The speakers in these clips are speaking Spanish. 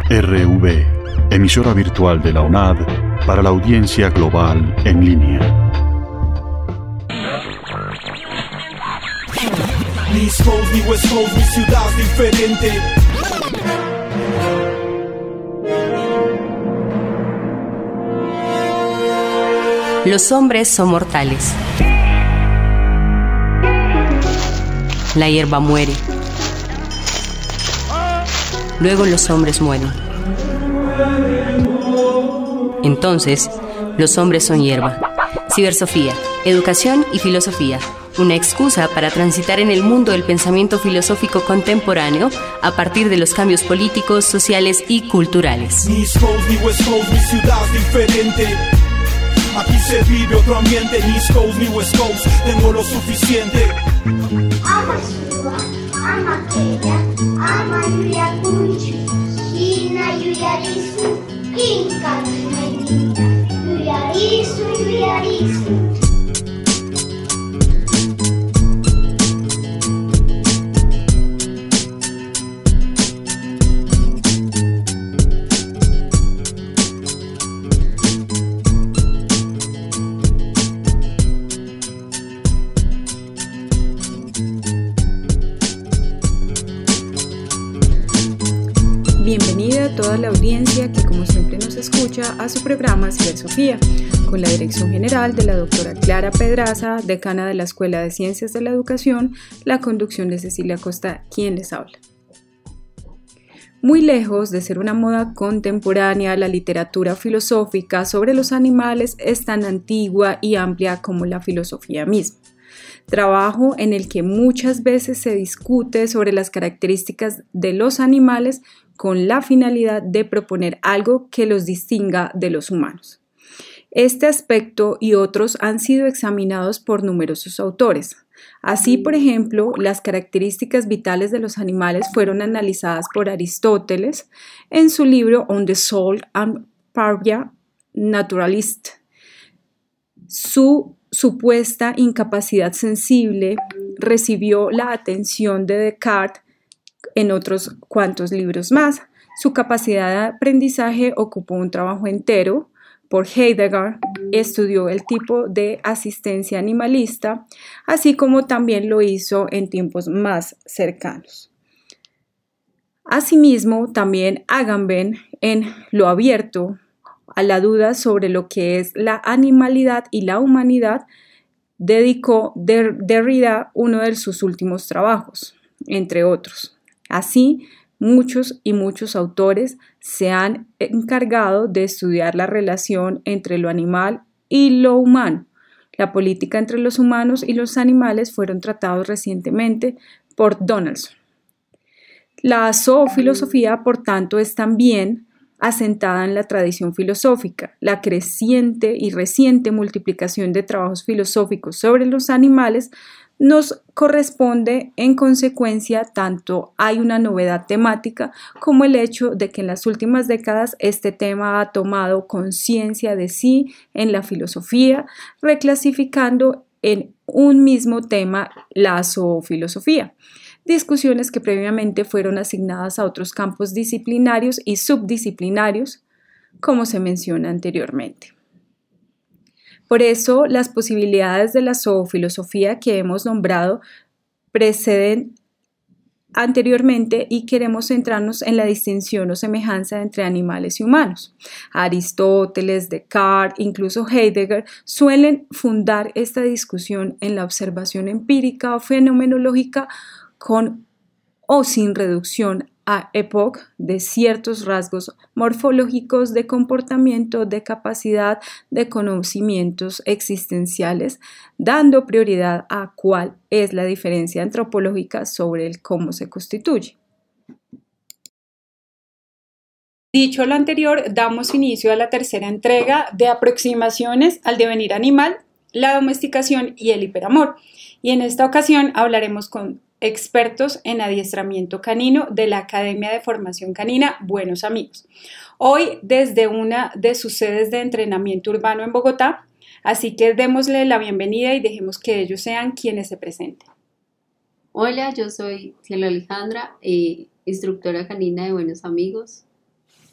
RV, emisora virtual de la UNAD para la audiencia global en línea. Ni East Coast, ni West Coast, mi ciudad diferente. Los hombres son mortales. La hierba muere. Luego los hombres mueren. Entonces, los hombres son hierba. Cibersofía, educación y filosofía. Una excusa para transitar en el mundo del pensamiento filosófico contemporáneo a partir de los cambios políticos, sociales y culturales. Ni East Coast, ni West Coast, mi ciudad diferente. Aquí se vive otro ambiente, ni East Coast, ni West Coast, tengo lo suficiente. Ama Shiva, ama Kenya, ama Yuya Kunchi, Hina Yuyarisu, Kinka Menita, Yuyarisu, Yuyarisu. Bienvenida a toda la audiencia que como siempre nos escucha a su programa Cibersofía, con la dirección general de la doctora Clara Pedraza, decana de la Escuela de Ciencias de la Educación, la conducción de Cecilia Costa, quien les habla. Muy lejos de ser una moda contemporánea, la literatura filosófica sobre los animales es tan antigua y amplia como la filosofía misma. Trabajo en el que muchas veces se discute sobre las características de los animales con la finalidad de proponer algo que los distinga de los humanos. Este aspecto y otros han sido examinados por numerosos autores. Así, por ejemplo, las características vitales de los animales fueron analizadas por Aristóteles en su libro On the Soul and Parvia Naturalist. Su supuesta incapacidad sensible recibió la atención de Descartes en otros cuantos libros más. Su capacidad de aprendizaje ocupó un trabajo entero. Por Heidegger estudió el tipo de asistencia animalista, así como también lo hizo en tiempos más cercanos. Asimismo, también Agamben, en Lo abierto a la duda sobre lo que es la animalidad y la humanidad, dedicó Derrida uno de sus últimos trabajos, entre otros. Así, muchos autores se han encargado de estudiar la relación entre lo animal y lo humano. La política entre los humanos y los animales fueron tratados recientemente por Donaldson. La zoofilosofía, por tanto, es también asentada en la tradición filosófica. La creciente y reciente multiplicación de trabajos filosóficos sobre los animales nos corresponde. En consecuencia, tanto hay una novedad temática como el hecho de que en las últimas décadas este tema ha tomado conciencia de sí en la filosofía, reclasificando en un mismo tema la zoofilosofía. Discusiones que previamente fueron asignadas a otros campos disciplinarios y subdisciplinarios, como se menciona anteriormente. Por eso, las posibilidades de la zoofilosofía que hemos nombrado preceden anteriormente y queremos centrarnos en la distinción o semejanza entre animales y humanos. Aristóteles, Descartes, incluso Heidegger suelen fundar esta discusión en la observación empírica o fenomenológica con o sin reducción a época de ciertos rasgos morfológicos de comportamiento, de capacidad, de conocimientos existenciales, dando prioridad a cuál es la diferencia antropológica sobre el cómo se constituye. Dicho lo anterior, damos inicio a la tercera entrega de aproximaciones al devenir animal, la domesticación y el hiperamor. Y en esta ocasión hablaremos con expertos en adiestramiento canino de la Academia de Formación Canina Buenos Amigos. Hoy desde una de sus sedes de entrenamiento urbano en Bogotá, así que démosle la bienvenida y dejemos que ellos sean quienes se presenten. Hola, yo soy Cielo Alejandra, instructora canina de Buenos Amigos.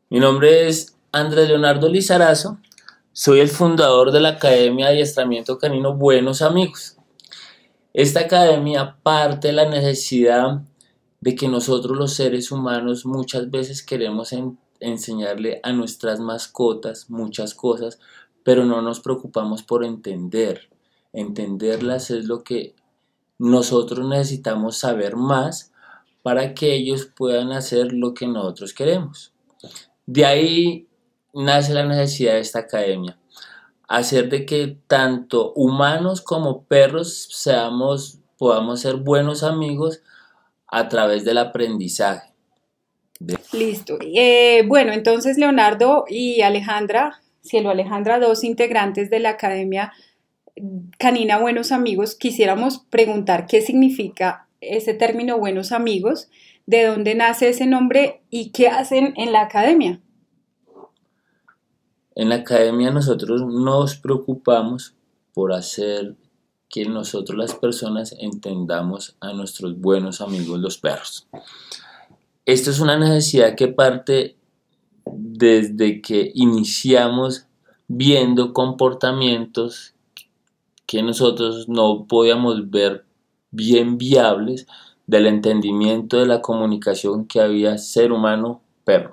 Mi nombre es Andrés Leonardo Lizarazo, soy el fundador de la Academia de Adiestramiento Canino Buenos Amigos. Esta academia parte de la necesidad de que nosotros los seres humanos muchas veces queremos enseñarle a nuestras mascotas muchas cosas, pero no nos preocupamos por entender. Entenderlas es lo que nosotros necesitamos saber más para que ellos puedan hacer lo que nosotros queremos. De ahí nace la necesidad de esta academia, hacer de que tanto humanos como perros podamos ser buenos amigos a través del aprendizaje. Listo. Bueno, entonces Leonardo y Alejandra, Cielo Alejandra, 2 integrantes de la Academia Canina Buenos Amigos, quisiéramos preguntar qué significa ese término Buenos Amigos, de dónde nace ese nombre y qué hacen en la academia. En la academia nosotros nos preocupamos por hacer que nosotros las personas entendamos a nuestros buenos amigos los perros. Esto es una necesidad que parte desde que iniciamos viendo comportamientos que nosotros no podíamos ver bien viables del entendimiento de la comunicación que había ser humano-perro.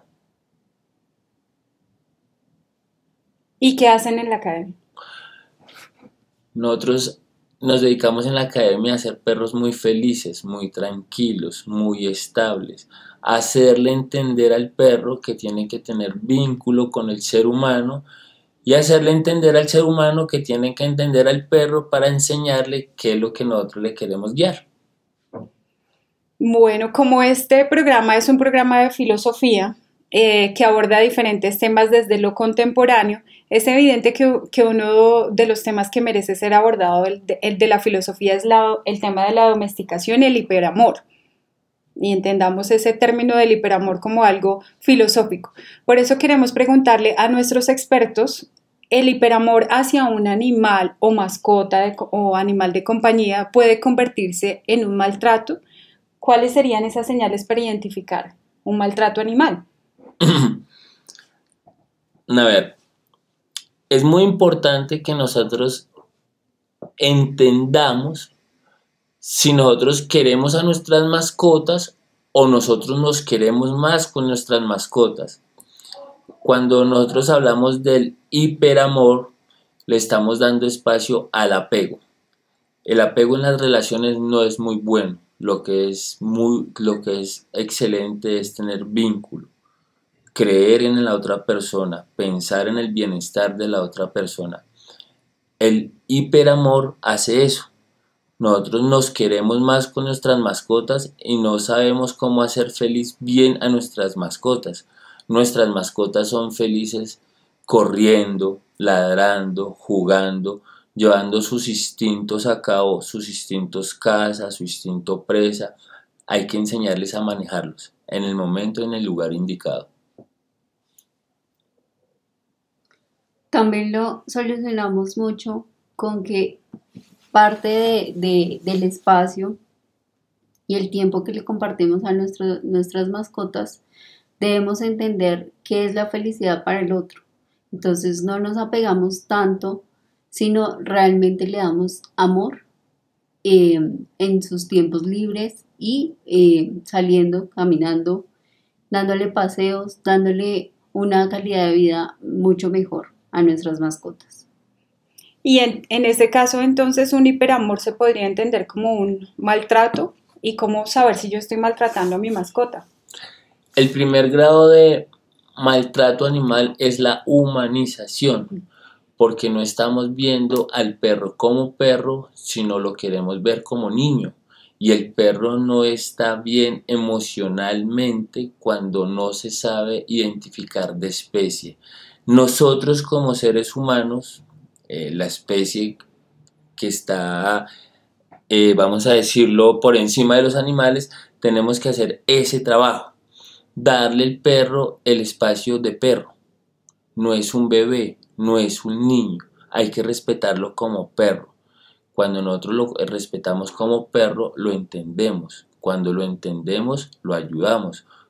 ¿Y qué hacen en la academia? Nosotros nos dedicamos en la academia a hacer perros muy felices, muy tranquilos, muy estables, a hacerle entender al perro que tiene que tener vínculo con el ser humano y hacerle entender al ser humano que tiene que entender al perro para enseñarle qué es lo que nosotros le queremos guiar. Bueno, como este programa es un programa de filosofía que aborda diferentes temas desde lo contemporáneo, es evidente que uno de los temas que merece ser abordado el de la filosofía es el tema de la domesticación y el hiperamor. Y entendamos ese término del hiperamor como algo filosófico. Por eso queremos preguntarle a nuestros expertos, ¿el hiperamor hacia un animal o mascota o animal de compañía puede convertirse en un maltrato? ¿Cuáles serían esas señales para identificar un maltrato animal? A ver, es muy importante que nosotros entendamos si nosotros queremos a nuestras mascotas o nosotros nos queremos más con nuestras mascotas. Cuando nosotros hablamos del hiperamor, le estamos dando espacio al apego. El apego en las relaciones no es muy bueno. Lo que es excelente es tener vínculo, creer en la otra persona, pensar en el bienestar de la otra persona. El hiperamor hace eso. Nosotros nos queremos más con nuestras mascotas y no sabemos cómo hacer feliz bien a nuestras mascotas. Nuestras mascotas son felices corriendo, ladrando, jugando, llevando sus instintos a cabo, sus instintos caza, su instinto presa. Hay que enseñarles a manejarlos en el momento y en el lugar indicado. También lo solucionamos mucho con que parte del espacio y el tiempo que le compartimos a nuestras mascotas, debemos entender qué es la felicidad para el otro. Entonces no nos apegamos tanto, sino realmente le damos amor en sus tiempos libres y saliendo, caminando, dándole paseos, dándole una calidad de vida mucho mejor a nuestras mascotas. Y en este caso, entonces, un hiperamor se podría entender como un maltrato. ¿Y cómo saber si yo estoy maltratando a mi mascota? El primer grado de maltrato animal es la humanización, porque no estamos viendo al perro como perro, sino lo queremos ver como niño. Y el perro no está bien emocionalmente cuando no se sabe identificar de especie. Nosotros como seres humanos, la especie que está, vamos a decirlo, por encima de los animales, tenemos que hacer ese trabajo, darle al perro el espacio de perro. No es un bebé, no es un niño, hay que respetarlo como perro. Cuando nosotros lo respetamos como perro, lo entendemos. Cuando lo entendemos, lo ayudamos.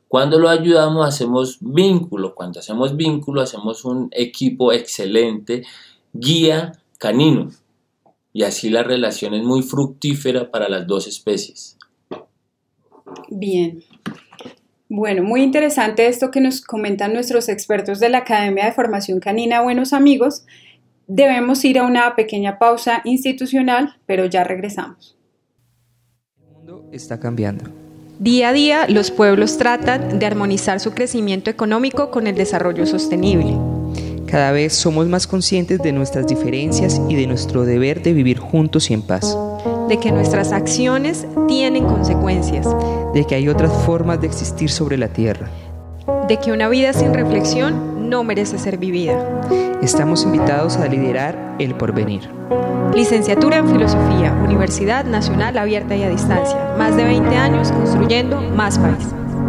Cuando lo ayudamos hacemos vínculo. Cuando hacemos vínculo hacemos un equipo excelente, guía canino. Y así la relación es muy fructífera para las dos especies. Bien. Bueno, muy interesante esto que nos comentan nuestros expertos de la Academia de Formación Canina Buenos Amigos. Debemos ir a una pequeña pausa institucional, pero ya regresamos. El mundo está cambiando. Día a día, los pueblos tratan de armonizar su crecimiento económico con el desarrollo sostenible. Cada vez somos más conscientes de nuestras diferencias y de nuestro deber de vivir juntos y en paz. De que nuestras acciones tienen consecuencias. De que hay otras formas de existir sobre la tierra. De que una vida sin reflexión no merece ser vivida. Estamos invitados a liderar el porvenir. Licenciatura en Filosofía, Universidad Nacional Abierta y a Distancia. Más de 20 años construyendo más país.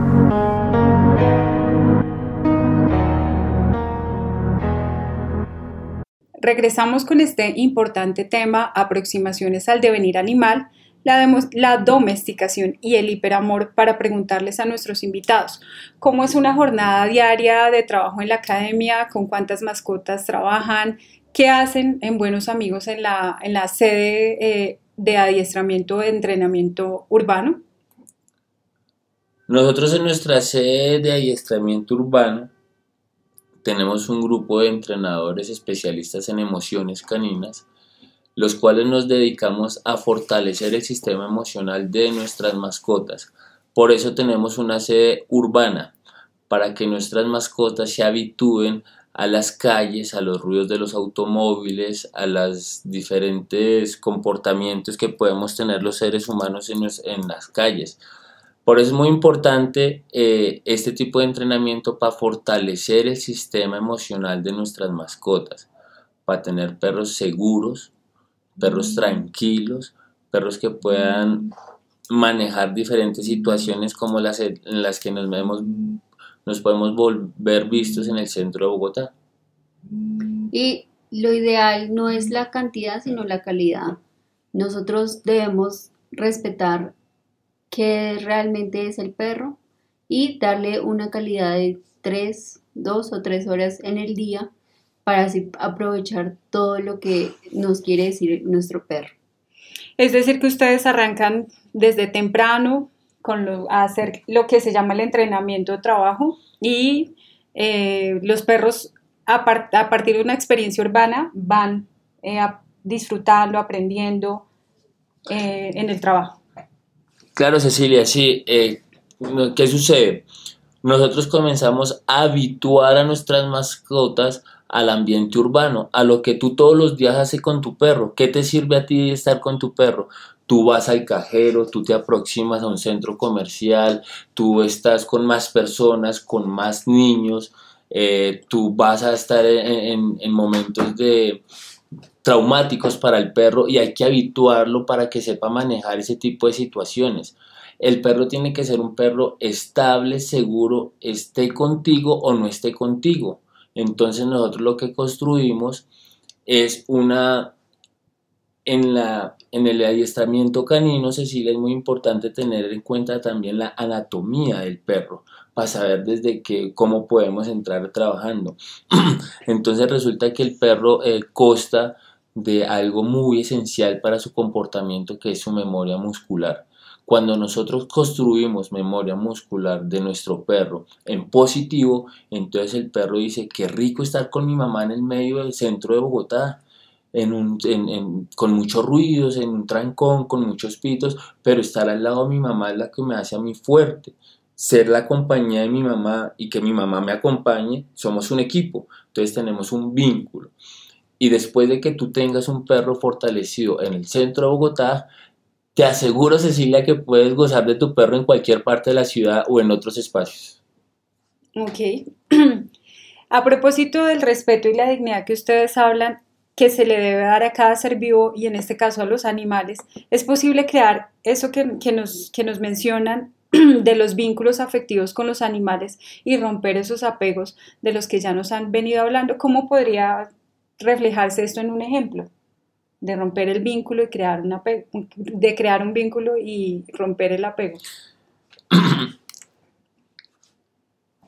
Regresamos con este importante tema, aproximaciones al devenir animal, la domesticación y el hiperamor, para preguntarles a nuestros invitados cómo es una jornada diaria de trabajo en la academia, con cuántas mascotas trabajan, qué hacen en Buenos Amigos en la sede de adiestramiento de entrenamiento urbano. Nosotros en nuestra sede de adiestramiento urbano tenemos un grupo de entrenadores especialistas en emociones caninas, los cuales nos dedicamos a fortalecer el sistema emocional de nuestras mascotas. Por eso tenemos una sede urbana, para que nuestras mascotas se habitúen a las calles, a los ruidos de los automóviles, a los diferentes comportamientos que podemos tener los seres humanos en las calles. Por eso es muy importante este tipo de entrenamiento para fortalecer el sistema emocional de nuestras mascotas, para tener perros seguros, perros tranquilos, perros que puedan manejar diferentes situaciones como las en las que nos podemos volver vistos en el centro de Bogotá. Y lo ideal no es la cantidad, sino la calidad. Nosotros debemos respetar qué realmente es el perro y darle una calidad de 2 o 3 horas en el día para así aprovechar todo lo que nos quiere decir nuestro perro. Es decir, que ustedes arrancan desde temprano a hacer lo que se llama el entrenamiento de trabajo y los perros a partir de una experiencia urbana van disfrutando, aprendiendo en el trabajo. Claro, Cecilia, sí. ¿Qué sucede? Nosotros comenzamos a habituar a nuestras mascotas al ambiente urbano, a lo que tú todos los días haces con tu perro. ¿Qué te sirve a ti estar con tu perro? Tú vas al cajero, tú te aproximas a un centro comercial, tú estás con más personas, con más niños, tú vas a estar en momentos traumáticos para el perro y hay que habituarlo para que sepa manejar ese tipo de situaciones. El perro tiene que ser un perro estable, seguro, esté contigo o no esté contigo. Entonces nosotros lo que construimos es en el adiestramiento canino, Cecilia, es muy importante tener en cuenta también la anatomía del perro para saber cómo podemos entrar trabajando. Entonces resulta que el perro consta de algo muy esencial para su comportamiento, que es su memoria muscular. Cuando nosotros construimos memoria muscular de nuestro perro en positivo, entonces el perro dice: qué rico estar con mi mamá en el medio del centro de Bogotá, con muchos ruidos, en un trancón, con muchos pitos, pero estar al lado de mi mamá es la que me hace a mí fuerte. Ser la compañía de mi mamá y que mi mamá me acompañe, somos un equipo, entonces tenemos un vínculo. Y después de que tú tengas un perro fortalecido en el centro de Bogotá, te aseguro, Cecilia, que puedes gozar de tu perro en cualquier parte de la ciudad o en otros espacios. Ok. A propósito del respeto y la dignidad que ustedes hablan, que se le debe dar a cada ser vivo y en este caso a los animales, ¿es posible crear eso que nos mencionan de los vínculos afectivos con los animales y romper esos apegos de los que ya nos han venido hablando? ¿Cómo podría reflejarse esto en un ejemplo? De romper el vínculo y crear un apego, de crear un vínculo y romper el apego.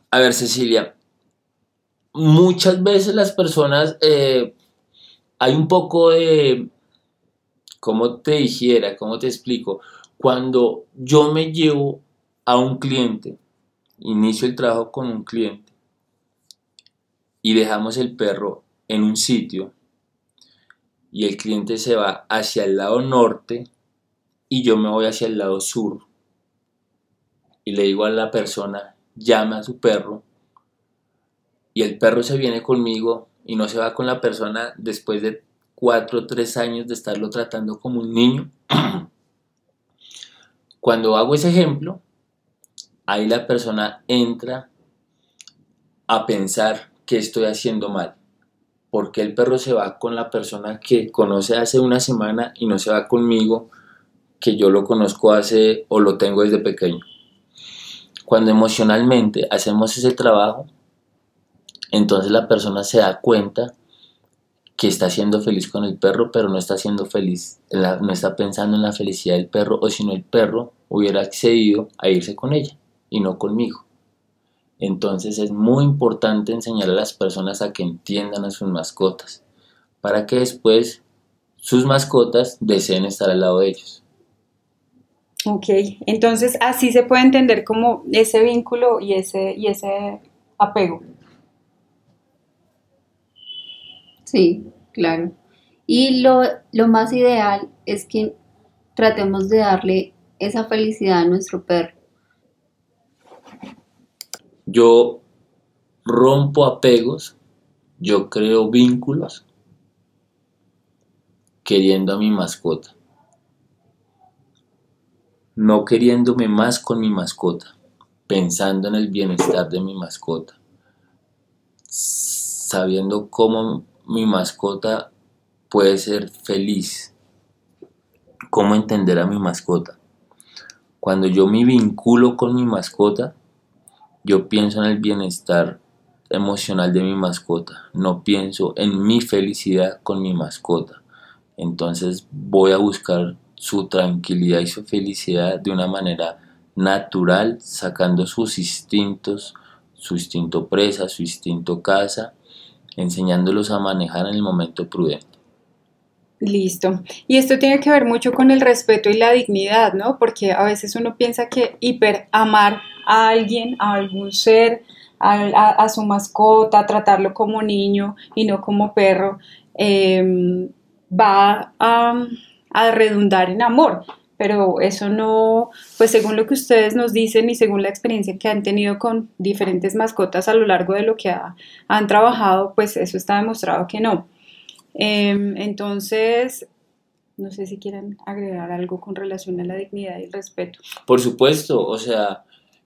A ver, Cecilia, muchas veces las personas, hay un poco de, ¿cómo te dijera? ¿Cómo te explico? Cuando yo me llevo a un cliente, inicio el trabajo con un cliente y dejamos el perro en un sitio y el cliente se va hacia el lado norte y yo me voy hacia el lado sur y le digo a la persona, llame a su perro, y el perro se viene conmigo y no se va con la persona después de 4 o 3 años de estarlo tratando como un niño. Cuando hago ese ejemplo, ahí la persona entra a pensar que estoy haciendo mal. ¿Por qué el perro se va con la persona que conoce hace una semana y no se va conmigo, que yo lo conozco hace o lo tengo desde pequeño? Cuando emocionalmente hacemos ese trabajo, entonces la persona se da cuenta que está siendo feliz con el perro, pero no está siendo feliz, no está pensando en la felicidad del perro, o si no el perro hubiera accedido a irse con ella y no conmigo. Entonces es muy importante enseñar a las personas a que entiendan a sus mascotas, para que después sus mascotas deseen estar al lado de ellos. Ok, entonces así se puede entender como ese vínculo y ese apego. Sí, claro. Y lo más ideal es que tratemos de darle esa felicidad a nuestro perro. Yo rompo apegos, yo creo vínculos, queriendo a mi mascota, no queriéndome más con mi mascota, pensando en el bienestar de mi mascota, sabiendo cómo mi mascota puede ser feliz, cómo entender a mi mascota. Cuando yo me vinculo con mi mascota, yo pienso en el bienestar emocional de mi mascota, no pienso en mi felicidad con mi mascota. Entonces voy a buscar su tranquilidad y su felicidad de una manera natural, sacando sus instintos, su instinto presa, su instinto caza, enseñándolos a manejar en el momento prudente. Listo. Y esto tiene que ver mucho con el respeto y la dignidad, ¿no? Porque a veces uno piensa que hiperamar a alguien, a algún ser, a su mascota, tratarlo como niño y no como perro, va a redundar en amor. Pero eso no, pues según lo que ustedes nos dicen y según la experiencia que han tenido con diferentes mascotas a lo largo de lo que han trabajado, pues eso está demostrado que no. Entonces, no sé si quieren agregar algo con relación a la dignidad y el respeto. Por supuesto, o sea,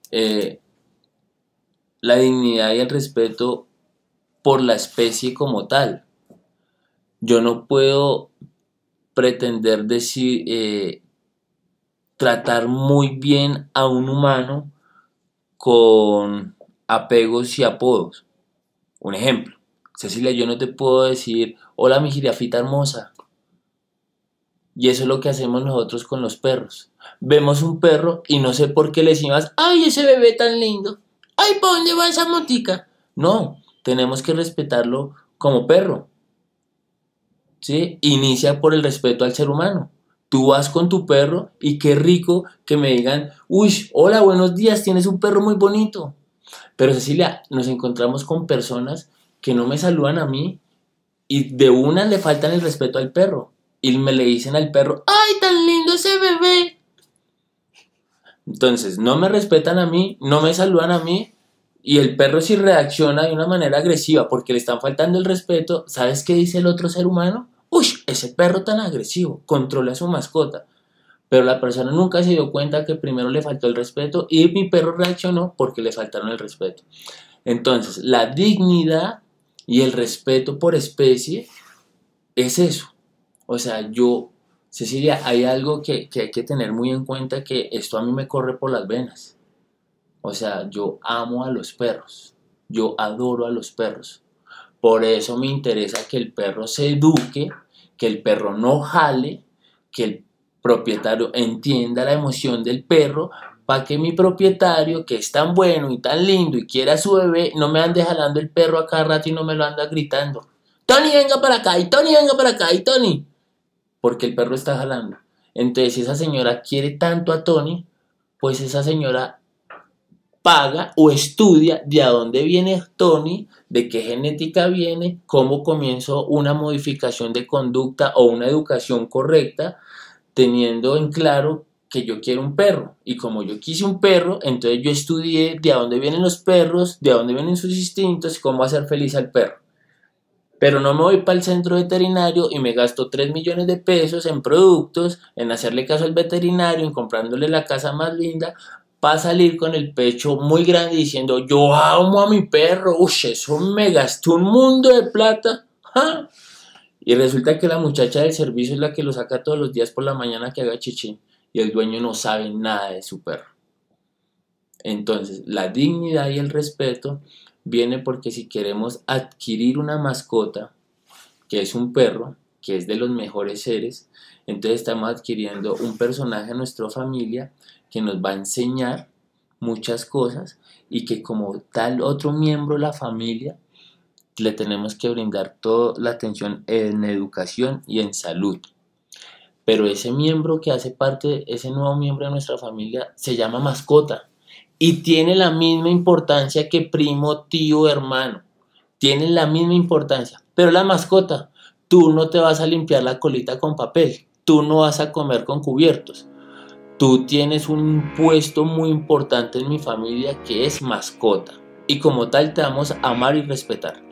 la dignidad y el respeto por la especie como tal. Yo no puedo pretender decir, tratar muy bien a un humano con apegos y apodos. Un ejemplo, Cecilia, yo no te puedo decir, hola mi jirafita hermosa. Y eso es lo que hacemos nosotros con los perros. Vemos un perro y no sé por qué le decimos, ay, ese bebé tan lindo. Ay, ¿para dónde va esa motica? No, tenemos que respetarlo como perro. ¿Sí? Inicia por el respeto al ser humano. Tú vas con tu perro y qué rico que me digan, uy, hola, buenos días, tienes un perro muy bonito. Pero Cecilia, nos encontramos con personas que no me saludan a mí y de una le faltan el respeto al perro. Y me le dicen al perro, ¡ay, tan lindo ese bebé! Entonces, no me respetan a mí, no me saludan a mí, y el perro si reacciona de una manera agresiva porque le están faltando el respeto, ¿sabes qué dice el otro ser humano? ¡Uy, ese perro tan agresivo! Controla a su mascota. Pero la persona nunca se dio cuenta que primero le faltó el respeto y mi perro reaccionó porque le faltaron el respeto. Entonces, la dignidad y el respeto por especie es eso. O sea, Cecilia, hay algo que hay que tener muy en cuenta, que esto a mí me corre por las venas. O sea, yo amo a los perros, yo adoro a los perros. Por eso me interesa que el perro se eduque, que el perro no jale, que el propietario entienda la emoción del perro para que mi propietario, que es tan bueno y tan lindo y quiere a su bebé, no me ande jalando el perro a cada rato y no me lo anda gritando: Tony, venga para acá, y Tony, venga para acá, y Tony, porque el perro está jalando. Entonces, si esa señora quiere tanto a Tony, pues esa señora paga o estudia de a dónde viene Tony, de qué genética viene, cómo comienzo una modificación de conducta o una educación correcta, teniendo en claro que yo quiero un perro. Y como yo quise un perro, entonces yo estudié de a dónde vienen los perros, de a dónde vienen sus instintos y cómo hacer feliz al perro. Pero no me voy para el centro veterinario y me gasto 3 millones de pesos en productos, en hacerle caso al veterinario, en comprándole la casa más linda, para salir con el pecho muy grande diciendo: yo amo a mi perro, eso me gastó un mundo de plata. ¡Ja! Y resulta que la muchacha del servicio es la que lo saca todos los días por la mañana que haga chichi, y el dueño no sabe nada de su perro. Entonces, la dignidad y el respeto viene porque si queremos adquirir una mascota, que es un perro, que es de los mejores seres, entonces estamos adquiriendo un personaje en nuestra familia que nos va a enseñar muchas cosas y que como tal otro miembro de la familia le tenemos que brindar toda la atención en educación y en salud. Pero ese miembro que hace parte, ese nuevo miembro de nuestra familia, se llama mascota y tiene la misma importancia que primo, tío, hermano. Tienen la misma importancia. Pero la mascota, tú no te vas a limpiar la colita con papel, tú no vas a comer con cubiertos. Tú tienes un puesto muy importante en mi familia que es mascota. Y como tal te vamos a amar y respetar.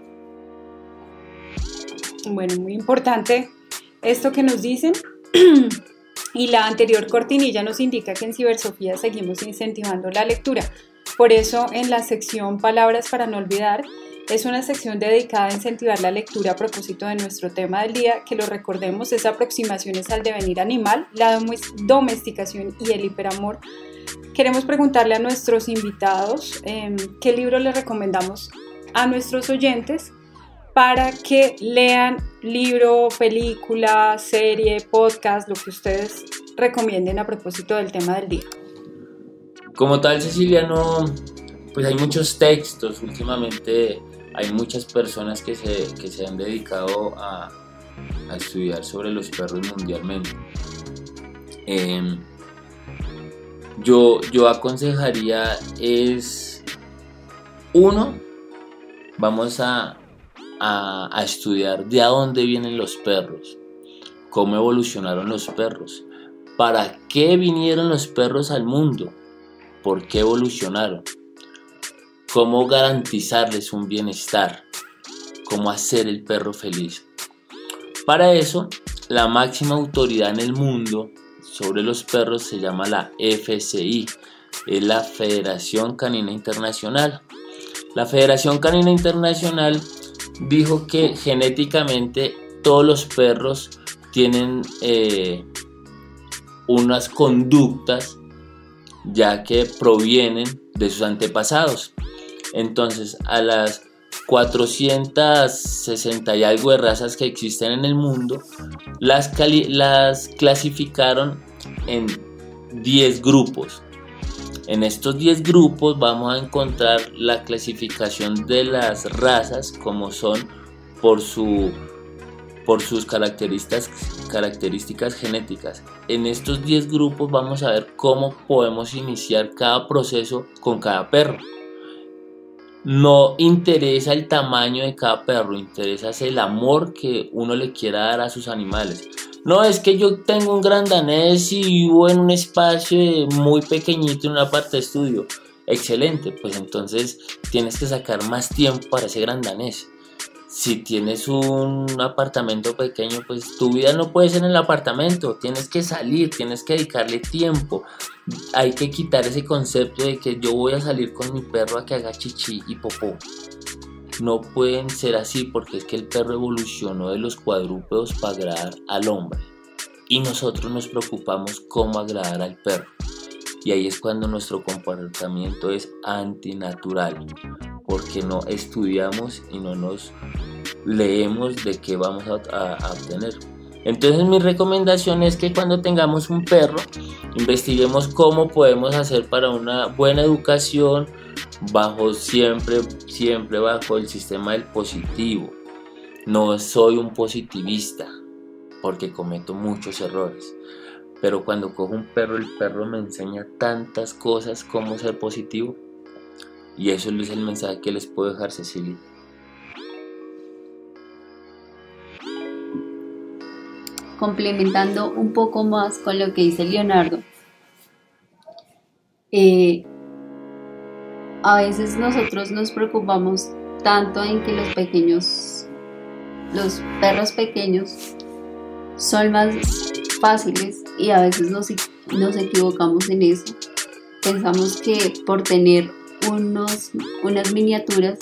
Bueno, muy importante esto que nos dicen. Y la anterior cortinilla nos indica que en Cibersofía seguimos incentivando la lectura. Por eso en la sección Palabras para no olvidar es una sección dedicada a incentivar la lectura a propósito de nuestro tema del día, que lo recordemos es aproximaciones al devenir animal, la domesticación y el hiperamor. Queremos preguntarle a nuestros invitados qué libro les recomendamos a nuestros oyentes para que lean libro, película, serie, podcast, lo que ustedes recomienden a propósito del tema del día. Como tal, Cecilia, pues hay muchos textos últimamente. Hay muchas personas que se han dedicado a estudiar sobre los perros mundialmente. Yo aconsejaría vamos a estudiar de a dónde vienen los perros, cómo evolucionaron los perros, para qué vinieron los perros al mundo, por qué evolucionaron, cómo garantizarles un bienestar, cómo hacer el perro feliz. Para eso, la máxima autoridad en el mundo sobre los perros se llama la FCI, es la Federación Canina Internacional. La Federación Canina Internacional dijo que genéticamente todos los perros tienen unas conductas ya que provienen de sus antepasados. Entonces, a las 460 y algo de razas que existen en el mundo, las clasificaron en 10 grupos. En estos 10 grupos vamos a encontrar la clasificación de las razas como son por sus características genéticas. En estos 10 grupos vamos a ver cómo podemos iniciar cada proceso con cada perro. No interesa el tamaño de cada perro, interesa el amor que uno le quiera dar a sus animales. No es que yo tengo un gran danés y vivo en un espacio muy pequeñito en una parte de estudio. Excelente, pues entonces tienes que sacar más tiempo para ese gran danés. Si tienes un apartamento pequeño, pues tu vida no puede ser en el apartamento. Tienes que salir, tienes que dedicarle tiempo. Hay que quitar ese concepto de que yo voy a salir con mi perro a que haga chichi y popó. No pueden ser así porque es que el perro evolucionó de los cuadrúpedos para agradar al hombre. Y nosotros nos preocupamos cómo agradar al perro. Y ahí es cuando nuestro comportamiento es antinatural. Porque no estudiamos y no nos leemos de qué vamos a obtener. Entonces mi recomendación es que cuando tengamos un perro, investiguemos cómo podemos hacer para una buena educación siempre bajo el sistema del positivo. No soy un positivista porque cometo muchos errores, pero cuando cojo un perro, el perro me enseña tantas cosas como ser positivo, y eso es el mensaje que les puedo dejar, Cecilia. Complementando un poco más con lo que dice Leonardo, a veces nosotros nos preocupamos tanto en que los perros pequeños son más fáciles, y a veces nos equivocamos en eso. Pensamos que por tener unas miniaturas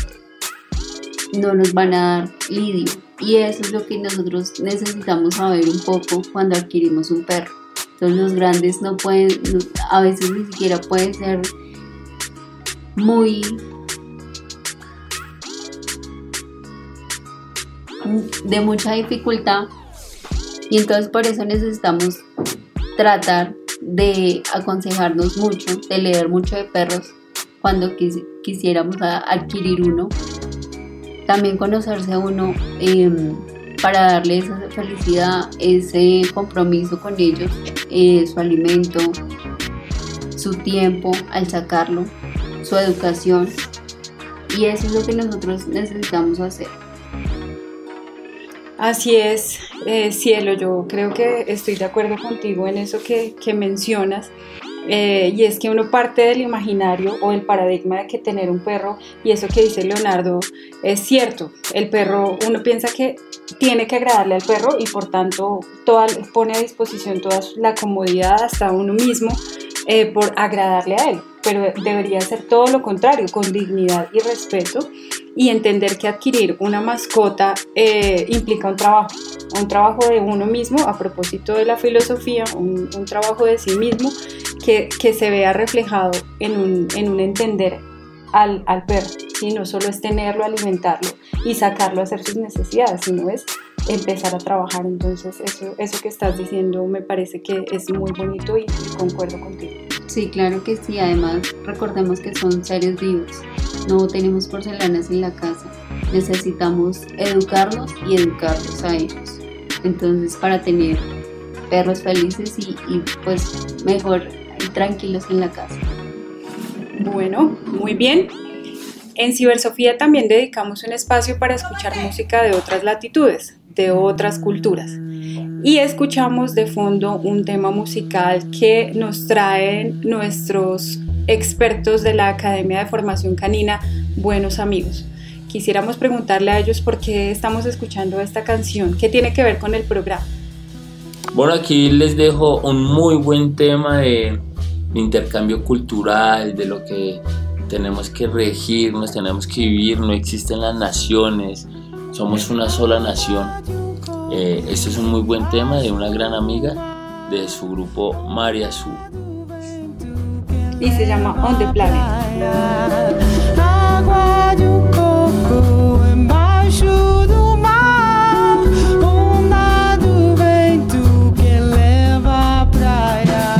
no nos van a dar lidio, y eso es lo que nosotros necesitamos saber un poco cuando adquirimos un perro. Entonces los grandes no pueden, a veces ni siquiera pueden ser de mucha dificultad, y entonces por eso necesitamos tratar de aconsejarnos mucho, de leer mucho de perros cuando quisiéramos adquirir uno. También conocerse a uno para darle esa felicidad, ese compromiso con ellos, su alimento, su tiempo al sacarlo, su educación, y eso es lo que nosotros necesitamos hacer. Así es, Cielo, yo creo que estoy de acuerdo contigo en eso que mencionas, y es que uno parte del imaginario o el paradigma de que tener un perro, y eso que dice Leonardo es cierto. El perro, uno piensa que tiene que agradarle al perro y por tanto pone a disposición toda la comodidad, hasta uno mismo, por agradarle a él, pero debería ser todo lo contrario, con dignidad y respeto, y entender que adquirir una mascota implica un trabajo de uno mismo, a propósito de la filosofía, un trabajo de sí mismo que se vea reflejado en un entender al perro, ¿sí? No solo es tenerlo, alimentarlo y sacarlo a hacer sus necesidades, sino es empezar a trabajar. Entonces eso que estás diciendo me parece que es muy bonito y concuerdo contigo. Sí, claro que sí. Además, recordemos que son seres vivos, no tenemos porcelanas en la casa, necesitamos educarnos y educarlos a ellos. Entonces, para tener perros felices y pues mejor tranquilos en la casa. Bueno, muy bien. En Cibersofía también dedicamos un espacio para escuchar música de otras latitudes, de otras culturas. Y escuchamos de fondo un tema musical que nos traen nuestros expertos de la Academia de Formación Canina, Buenos Amigos. Quisiéramos preguntarle a ellos por qué estamos escuchando esta canción, qué tiene que ver con el programa. Bueno, aquí les dejo un muy buen tema de intercambio cultural, de lo que tenemos que regirnos, tenemos que vivir, no existen las naciones, somos una sola nación. Este es un muy buen tema de una gran amiga de su grupo María Su. Y se llama On the Planet. Água de coco embaixo do mar, onda do vento que leva à praia.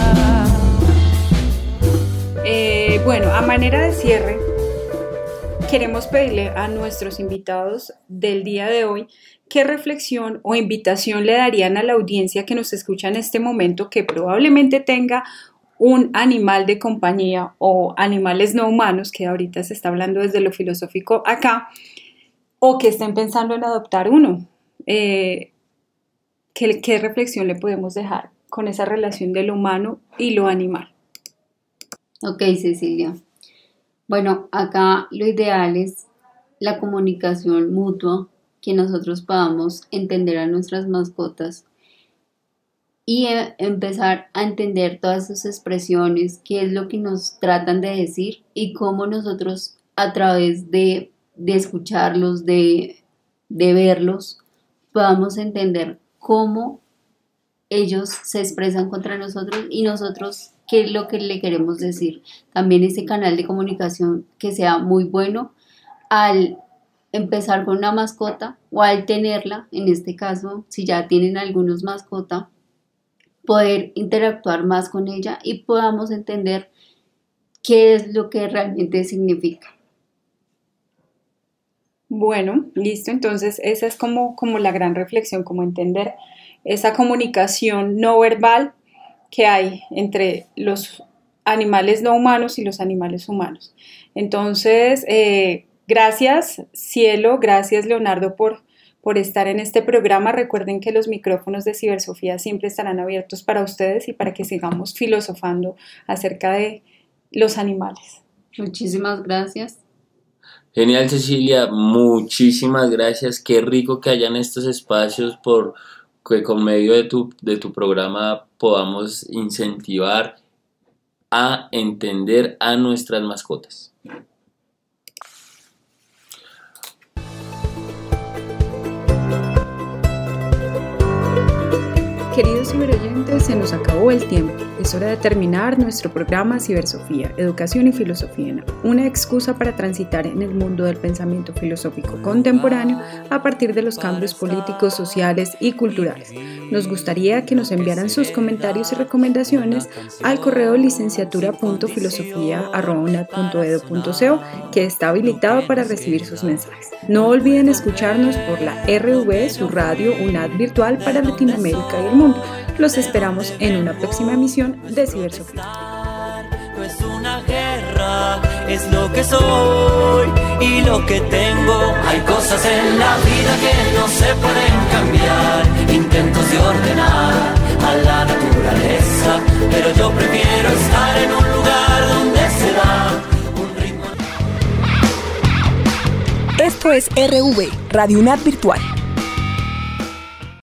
Bueno, a manera de cierre, queremos pedirle a nuestros invitados del día de hoy qué reflexión o invitación le darían a la audiencia que nos escucha en este momento, que probablemente tenga un animal de compañía o animales no humanos, que ahorita se está hablando desde lo filosófico acá, o que estén pensando en adoptar uno. ¿Qué reflexión le podemos dejar con esa relación de lo humano y lo animal? Ok, Cecilia. Bueno, acá lo ideal es la comunicación mutua, que nosotros podamos entender a nuestras mascotas y empezar a entender todas sus expresiones, qué es lo que nos tratan de decir y cómo nosotros a través de escucharlos, de verlos, podamos entender cómo ellos se expresan contra nosotros y nosotros qué es lo que le queremos decir. También ese canal de comunicación que sea muy bueno al empezar con una mascota o al tenerla, en este caso, si ya tienen algunos mascota, poder interactuar más con ella y podamos entender qué es lo que realmente significa. Bueno, listo. Entonces esa es como la gran reflexión, como entender esa comunicación no verbal que hay entre los animales no humanos y los animales humanos. Entonces, gracias Cielo, gracias Leonardo por estar en este programa. Recuerden que los micrófonos de Cibersofía siempre estarán abiertos para ustedes y para que sigamos filosofando acerca de los animales. Muchísimas gracias. Genial, Cecilia, muchísimas gracias. Qué rico que hayan estos espacios por que con medio de tu programa podamos incentivar a entender a nuestras mascotas. Queridos ciberoyentes, se nos acabó el tiempo. Es hora de terminar nuestro programa Cibersofía, Educación y Filosofía, una excusa para transitar en el mundo del pensamiento filosófico contemporáneo a partir de los cambios políticos, sociales y culturales. Nos gustaría que nos enviaran sus comentarios y recomendaciones al correo licenciatura.filosofia@unad.edu.co, que está habilitado para recibir sus mensajes. No olviden escucharnos por la RV, su radio UNAD virtual para Latinoamérica y el mundo. Los esperamos en una próxima emisión de Cibersofía. No es una guerra, es lo que soy y lo que tengo. Hay cosas en la vida que no se pueden cambiar. Intentos de ordenar a la naturaleza, pero yo prefiero estar en un lugar donde se da un ritmo. Esto es RV, Radio UNAD Virtual.